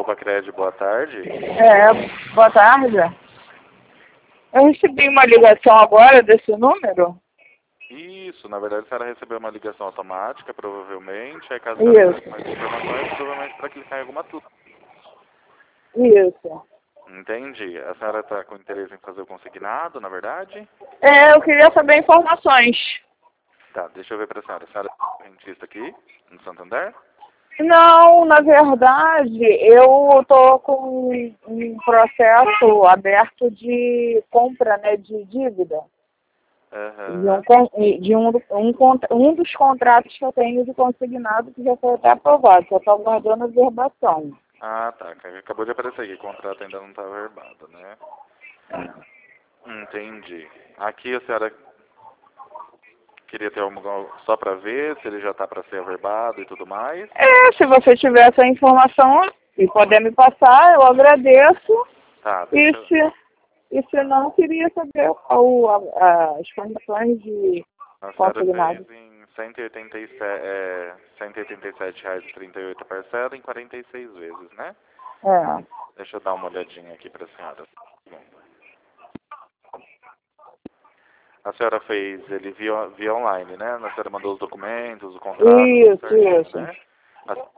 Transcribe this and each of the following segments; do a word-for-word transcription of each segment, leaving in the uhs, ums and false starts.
Roupa Crédito, boa tarde. É, boa tarde. Eu recebi uma ligação agora desse número. Isso, na verdade a senhora recebeu uma ligação automática, provavelmente. Aí caso a senhora Isso. quisesse mais informações, provavelmente para clicar em alguma tudo. Isso. Entendi. A senhora está com interesse em fazer o consignado, na verdade? É, eu queria saber informações. Tá, deixa eu ver para a senhora. A senhora é rentista aqui, no Santander? Não, na verdade, eu tô com um processo aberto de compra, né, de dívida. De, um, Aham. con- de um, um, contra- um dos contratos que eu tenho de consignado que já foi até aprovado, só estou aguardando a verbação. Ah, tá. Acabou de aparecer aqui. O contrato ainda não está verbado, né? Entendi. Aqui a senhora queria ter algum só para ver se ele já está para ser averbado e tudo mais? É, se você tiver essa informação e puder me passar, eu agradeço. Tá, E deixa eu... se, e se não, queria saber qual a- as condições de A senhora consignado. fez em cento e oitenta e sete, é, cento e oitenta e sete reais e trinta e oito a parcela em quarenta e seis vezes, né? É. Deixa eu dar uma olhadinha aqui para a senhora. A senhora fez ele via, via online, né? A senhora mandou os documentos, o contrato, tudo Isso, certinho, isso. né? A-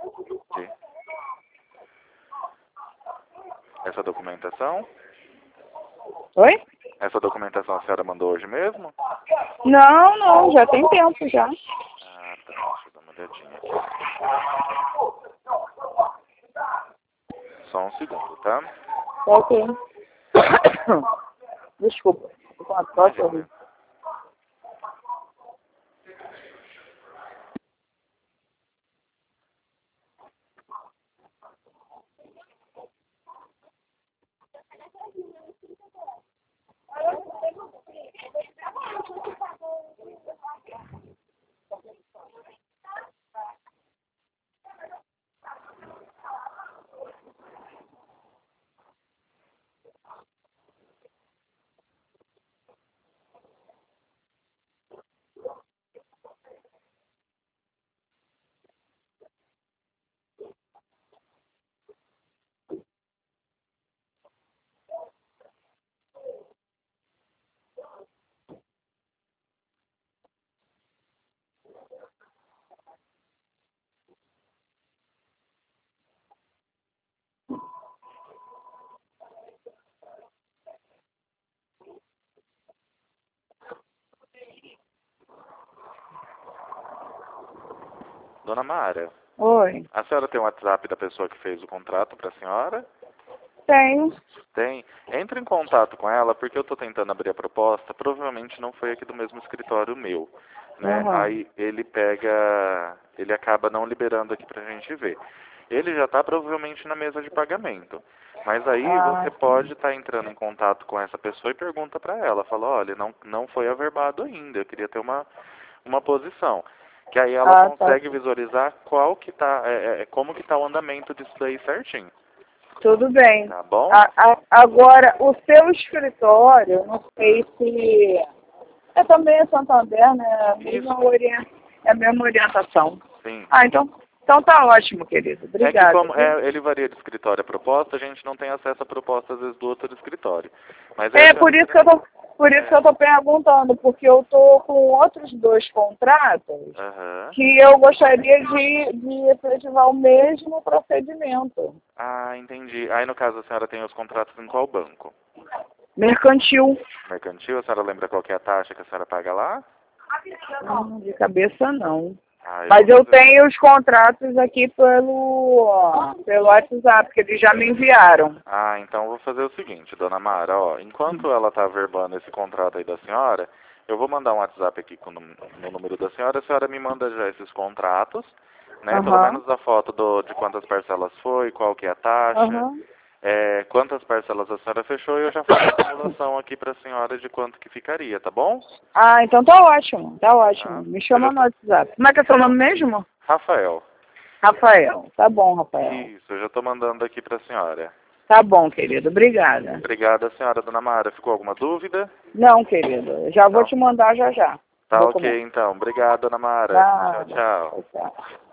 Essa documentação? Oi? Essa documentação a senhora mandou hoje mesmo? Não, não, já tem tempo já. Ah, tá. Deixa eu dar uma olhadinha aqui. Só um segundo, tá? Ok. Desculpa. Tô com uma tosse horrível. Imagina. Dona Mara, Oi. a senhora tem o WhatsApp da pessoa que fez o contrato para a senhora? Tenho. Tem. Entre em contato com ela, porque eu estou tentando abrir a proposta. Provavelmente não foi aqui do mesmo escritório meu, né? Uhum. Aí ele pega, ele acaba não liberando aqui pra gente ver. Ele já está provavelmente na mesa de pagamento. Mas aí Ah, você pode estar entrando em contato com essa pessoa e pergunta para ela. Fala, olha, não, não foi averbado ainda. Eu queria ter uma, uma posição. Que aí ela ah, tá. consegue visualizar qual que tá, é, é, como que tá o andamento disso daí certinho. Tudo bem. Tá bom? A- a- agora, o seu escritório, não sei se... É também é Santander, né? É a mesma, Isso. orien- é a mesma orientação. Sim. Ah, então, então tá ótimo, querido. É que Obrigada. como Viu? é, ele varia de escritório a proposta, a gente não tem acesso a proposta às vezes do outro escritório. Mas aí a É senhora por isso que eu entra... tô, por isso que eu É. tô perguntando, porque eu tô com outros dois contratos Aham. que eu gostaria de, de efetivar o mesmo procedimento. Ah, entendi. Aí no caso a senhora tem os contratos em qual banco? Mercantil. Mercantil, a senhora lembra qual que é a taxa que a senhora paga lá? Hum, de cabeça não. Ah, eu Mas vou eu fazer. tenho os contratos aqui pelo, pelo WhatsApp, que eles já me enviaram. Ah, então eu vou fazer o seguinte, dona Mara, ó, enquanto ela tá verbando esse contrato aí da senhora, eu vou mandar um WhatsApp aqui com o num- no número da senhora, a senhora me manda já esses contratos, né? Pelo Aham, menos a foto do, de quantas parcelas foi, qual que é a taxa, aham. é, quantas parcelas a senhora fechou e eu já faço a simulação aqui pra senhora de quanto que ficaria, tá bom? Ah, então tá ótimo, tá ótimo. Tá? Me Eu já chama no tô... WhatsApp. Como é que é seu nome mesmo? Rafael, Rafael. Tá bom, Rafael. isso, eu já tô mandando aqui pra senhora. Tá bom, querido. Obrigada. Obrigada, senhora dona Mara. Ficou alguma dúvida? Não, querido. Já vou Não. te mandar já já. Tá ok, Documento. então. Obrigado, dona Mara. Tchau, Nada. tchau. Tchau, tchau.